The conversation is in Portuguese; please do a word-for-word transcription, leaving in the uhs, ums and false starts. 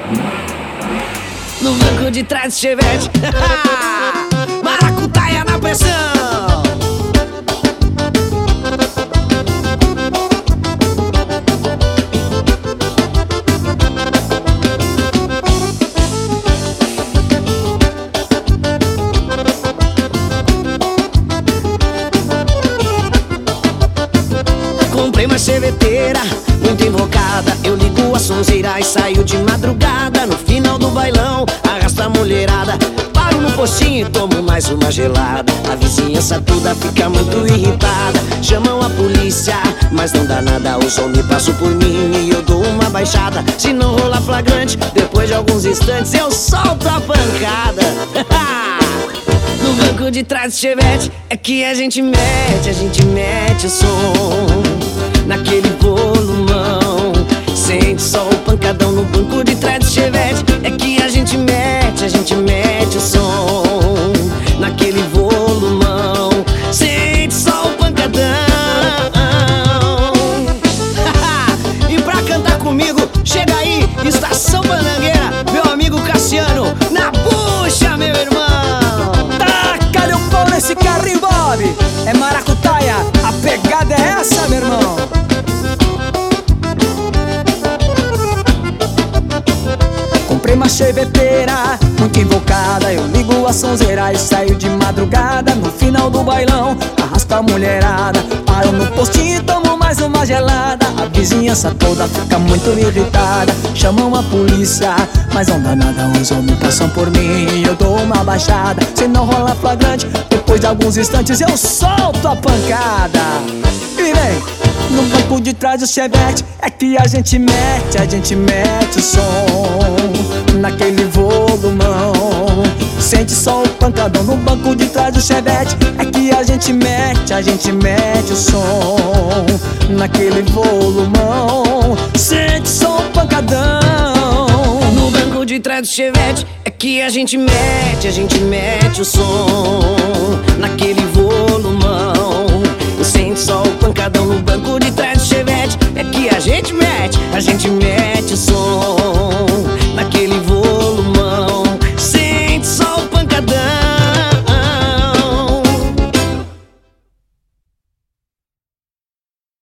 No banco de trás do Chevette. Maracutaia na pressão. Comprei uma cheveteira muito invocada. Eu ligo a sonzeira e saio de madrugada. No final do bailão, arrasto a mulherada. Paro no postinho e tomo mais uma gelada. A vizinhança toda fica muito irritada. Chamam a polícia, mas não dá nada. Os homens passam por mim e eu dou uma baixada. Se não rola flagrante, depois de alguns instantes eu solto a pancada. No banco de trás do Chevette é que a gente mete, a gente mete o som naquele volumão. Sente só o pancadão no banco de trás do Chevette. É que a gente mete, a gente mete o som naquele volumão. Sente só o pancadão. E pra cantar comigo, chega aí, Estação Banangueira, meu amigo Cassiano, na bucha, meu irmão. Taca-lhe um pau nesse carro, envolve. É maracutaia, a pegada é essa, meu irmão. Comprei uma cheveteira muito invocada. Eu ligo a sonzeira e saio de madrugada. No final do bailão, arrasto a mulherada. Paro no postinho e tomo mais uma gelada. A vizinhança toda fica muito irritada. Chamam a polícia, mas não dá nada. Os homens passam por mim e eu dou uma baixada. Se não rola flagrante, depois de alguns instantes eu solto a pancada. E vem! No banco de trás do Chevette é que a gente mete, a gente mete o som naquele volumão. Sente só o pancadão no banco de trás do Chevette. É que a gente mete, a gente mete o som naquele volumão. Sente só o pancadão. No banco de trás do Chevette é que a gente mete, a gente mete o som naquele volumão. Sente só o pancadão no banco de trás do Chevette. É que a gente mete, a gente mete o som